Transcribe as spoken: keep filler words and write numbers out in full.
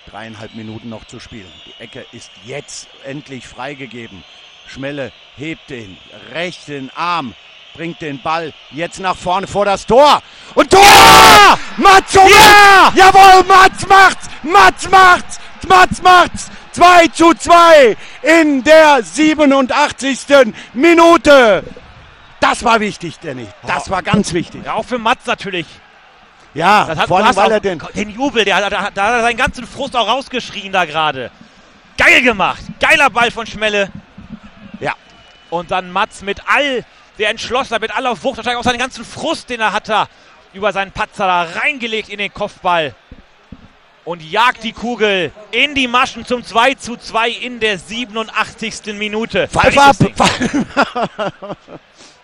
Dreieinhalb Minuten noch zu spielen. Die Ecke ist jetzt endlich freigegeben. Schmelle hebt den rechten Arm, bringt den Ball jetzt nach vorne vor das Tor. Und Tor! Ja! Mats! Ja! Jawohl, Mats macht's! Mats macht's! Mats macht's! zwei zu zwei in der siebenundachtzigsten Minute. Das war wichtig, Danny. Das war ganz wichtig. Ja, auch für Mats natürlich. Ja, das hat, vor allem, weil er den... Den Jubel, der, der, der, der hat seinen ganzen Frust auch rausgeschrien da gerade. Geil gemacht. Geiler Ball von Schmelle. Ja. Und dann Mats mit all der Entschlossenheit, mit aller Wucht, wahrscheinlich auch seinen ganzen Frust, den er hatte, über seinen Patzer da reingelegt in den Kopfball. Und jagt die Kugel in die Maschen zum zwei zu zwei in der siebenundachtzigsten Minute. Pfeif ab!